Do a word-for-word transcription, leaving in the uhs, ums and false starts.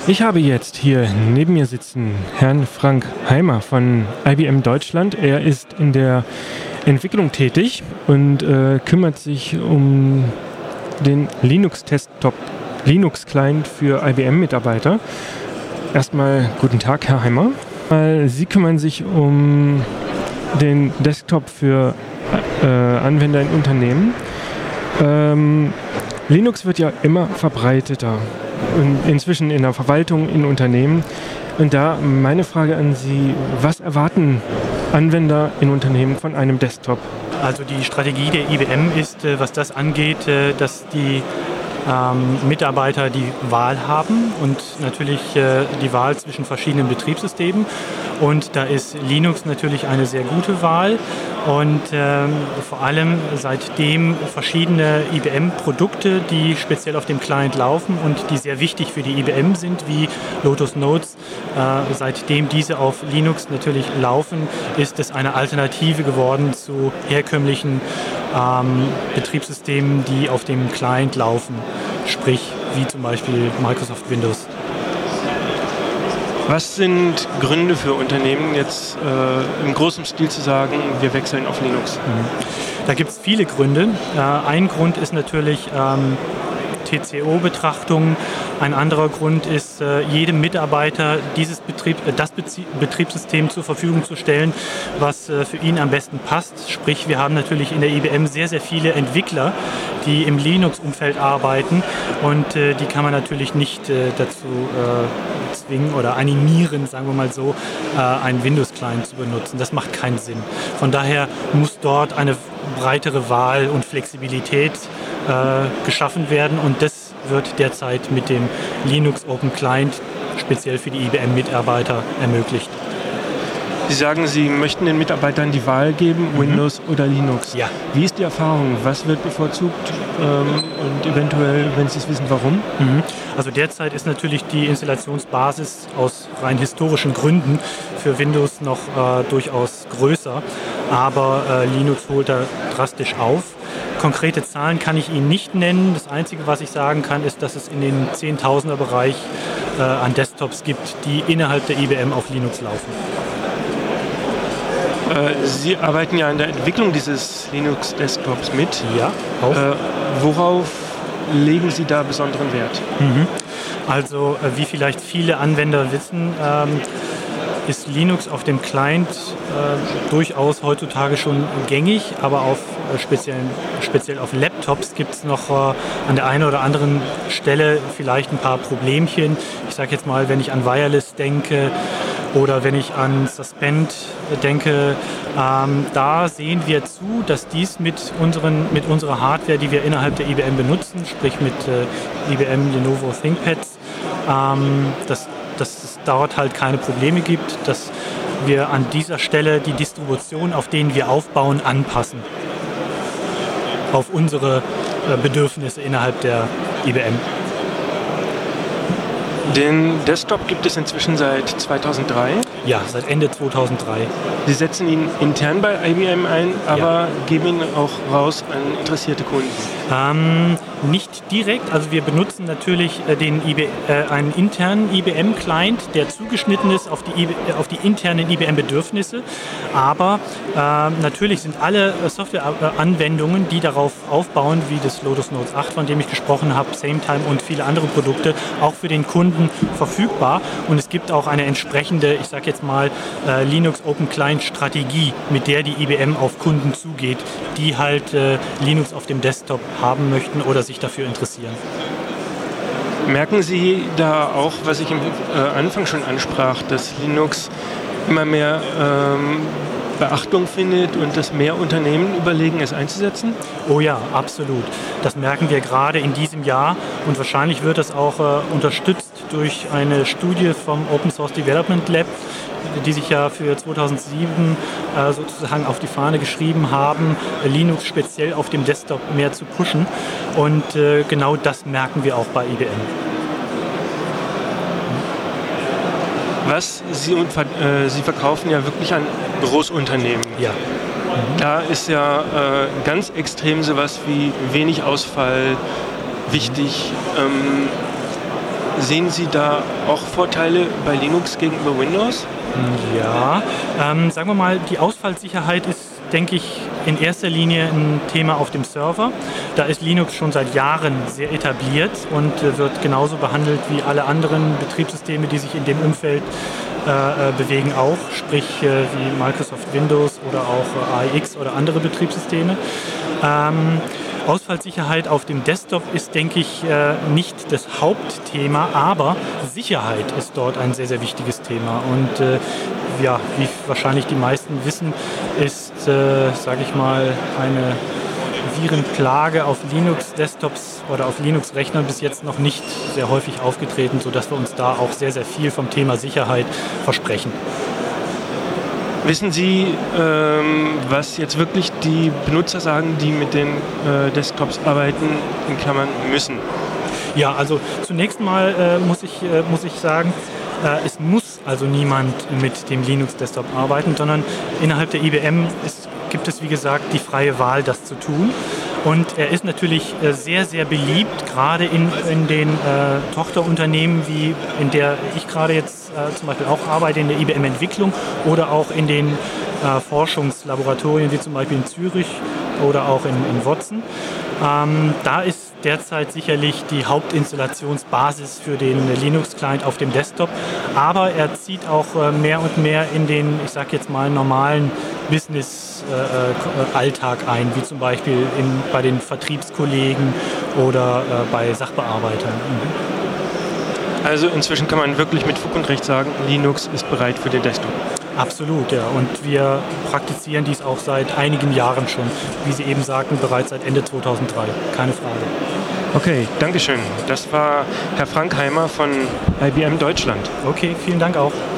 Ich habe jetzt hier neben mir sitzen Herrn Frank Heimer von I B M Deutschland. Er ist in der Entwicklung tätig und äh, kümmert sich um den Linux-Desktop, Linux-Client für I B M-Mitarbeiter. Erstmal guten Tag, Herr Heimer. Sie kümmern sich um den Desktop für äh, Anwender in Unternehmen. Ähm, Linux wird ja immer verbreiteter. Und inzwischen in der Verwaltung, in Unternehmen. Und da meine Frage an Sie, was erwarten Anwender in Unternehmen von einem Desktop? Also die Strategie der I B M ist, was das angeht, dass die ähm, Mitarbeiter die Wahl haben und natürlich äh, die Wahl zwischen verschiedenen Betriebssystemen. Und da ist Linux natürlich eine sehr gute Wahl. Und ähm, vor allem seitdem verschiedene I B M-Produkte, die speziell auf dem Client laufen und die sehr wichtig für die I B M sind, wie Lotus Notes, äh, seitdem diese auf Linux natürlich laufen, ist es eine Alternative geworden zu herkömmlichen ähm, Betriebssystemen, die auf dem Client laufen, sprich wie zum Beispiel Microsoft Windows. Was sind Gründe für Unternehmen, jetzt äh, im großen Stil zu sagen, wir wechseln auf Linux? Da gibt es viele Gründe. Äh, ein Grund ist natürlich ähm, T C O-Betrachtung. Ein anderer Grund ist, äh, jedem Mitarbeiter dieses Betrieb, äh, das Bezie- Betriebssystem zur Verfügung zu stellen, was äh, für ihn am besten passt. Sprich, wir haben natürlich in der I B M sehr, sehr viele Entwickler, die im Linux-Umfeld arbeiten und äh, die kann man natürlich nicht äh, dazu äh, zwingen oder animieren, sagen wir mal so, äh, einen Windows-Client zu benutzen. Das macht keinen Sinn. Von daher muss dort eine breitere Wahl und Flexibilität äh, geschaffen werden und das wird derzeit mit dem Linux Open Client speziell für die I B M-Mitarbeiter ermöglicht. Sie sagen, Sie möchten den Mitarbeitern die Wahl geben, mhm. Windows oder Linux. Ja. Wie ist die Erfahrung? Was wird bevorzugt ähm, und eventuell, wenn Sie es wissen, warum? Mhm. Also derzeit ist natürlich die Installationsbasis aus rein historischen Gründen für Windows noch äh, durchaus größer, aber äh, Linux holt da drastisch auf. Konkrete Zahlen kann ich Ihnen nicht nennen. Das Einzige, was ich sagen kann, ist, dass es in den Zehntausender-Bereich äh, an Desktops gibt, die innerhalb der I B M auf Linux laufen. Sie arbeiten ja an der Entwicklung dieses Linux-Desktops mit. Ja, auch. Äh, worauf legen Sie da besonderen Wert? Mhm. Also, äh, wie vielleicht viele Anwender wissen, ähm, ist Linux auf dem Client äh, durchaus heutzutage schon gängig, aber auf, äh, speziell, speziell auf Laptops gibt es noch äh, an der einen oder anderen Stelle vielleicht ein paar Problemchen. Ich sage jetzt mal, wenn ich an Wireless denke, oder wenn ich an Suspend denke, ähm, da sehen wir zu, dass dies mit, unseren, mit unserer Hardware, die wir innerhalb der I B M benutzen, sprich mit äh, I B M Lenovo ThinkPads, ähm, dass, dass es dort halt keine Probleme gibt, dass wir an dieser Stelle die Distribution, auf denen wir aufbauen, anpassen. Auf unsere äh, Bedürfnisse innerhalb der I B M. Den Desktop gibt es inzwischen seit zweitausenddrei? Ja, seit Ende zweitausenddrei. Sie setzen ihn intern bei I B M ein, aber ja. geben ihn auch raus an interessierte Kunden? Ähm, nicht direkt. Also wir benutzen natürlich äh, den I B, äh, einen internen I B M-Client, der zugeschnitten ist auf die, I B, äh, auf die internen I B M-Bedürfnisse. Aber äh, natürlich sind alle äh, Software-Anwendungen, die darauf aufbauen, wie das Lotus Notes acht, von dem ich gesprochen habe, SameTime und viele andere Produkte, auch für den Kunden verfügbar. Und es gibt auch eine entsprechende, ich sage jetzt mal, äh, Linux Open Client Strategie, mit der die I B M auf Kunden zugeht, die halt äh, Linux auf dem Desktop haben möchten oder sich dafür interessieren. Merken Sie da auch, was ich im äh, Anfang schon ansprach, dass Linux immer mehr ähm, Beachtung findet und dass mehr Unternehmen überlegen, es einzusetzen? Oh ja, absolut. Das merken wir gerade in diesem Jahr und wahrscheinlich wird das auch äh, unterstützt durch eine Studie vom Open Source Development Lab, die sich ja für zweitausendsieben äh, sozusagen auf die Fahne geschrieben haben, Linux speziell auf dem Desktop mehr zu pushen. Und äh, genau das merken wir auch bei I B M. Was Sie, und, äh, Sie verkaufen ja wirklich an Großunternehmen. Ja. Mhm. Da ist ja äh, ganz extrem sowas wie wenig Ausfall wichtig. Ähm, Sehen Sie da auch Vorteile bei Linux gegenüber Windows? Ja, ähm, sagen wir mal, die Ausfallsicherheit ist, denke ich, in erster Linie ein Thema auf dem Server. Da ist Linux schon seit Jahren sehr etabliert und äh, wird genauso behandelt wie alle anderen Betriebssysteme, die sich in dem Umfeld äh, bewegen auch, sprich äh, wie Microsoft Windows oder auch äh, A I X oder andere Betriebssysteme. Ähm, Ausfallsicherheit auf dem Desktop ist, denke ich, äh, nicht das Hauptthema, aber Sicherheit ist dort ein sehr, sehr wichtiges Thema. Und äh, ja, wie wahrscheinlich die meisten wissen, ist, äh, sage ich mal, eine Virenplage auf Linux-Desktops oder auf Linux-Rechnern bis jetzt noch nicht sehr häufig aufgetreten, sodass wir uns da auch sehr, sehr viel vom Thema Sicherheit versprechen. Wissen Sie, ähm, was jetzt wirklich die Benutzer sagen, die mit den äh, Desktops arbeiten, in Klammern müssen? Ja, also zunächst mal äh, muss, ich, äh, muss ich sagen, äh, es muss also niemand mit dem Linux-Desktop arbeiten, sondern innerhalb der I B M ist, gibt es, wie gesagt, die freie Wahl, das zu tun. Und er ist natürlich äh, sehr, sehr beliebt, gerade in, in den äh, Tochterunternehmen, wie in der ich gerade jetzt äh, zum Beispiel auch arbeite, in der I B M-Entwicklung oder auch in den äh, Forschungslaboratorien, wie zum Beispiel in Zürich oder auch in, in Wotzen. Ähm, da ist derzeit sicherlich die Hauptinstallationsbasis für den Linux-Client auf dem Desktop, aber er zieht auch äh, mehr und mehr in den, ich sag jetzt mal, normalen Business-Alltag äh, ein, wie zum Beispiel in, bei den Vertriebskollegen oder äh, bei Sachbearbeitern. Mhm. Also inzwischen kann man wirklich mit Fug und Recht sagen, Linux ist bereit für den Desktop. Absolut, ja. Und wir praktizieren dies auch seit einigen Jahren schon. Wie Sie eben sagten, bereits seit Ende zweitausenddrei. Keine Frage. Okay, Dankeschön. Das war Herr Frank Heimer von I B M Deutschland. Okay, vielen Dank auch.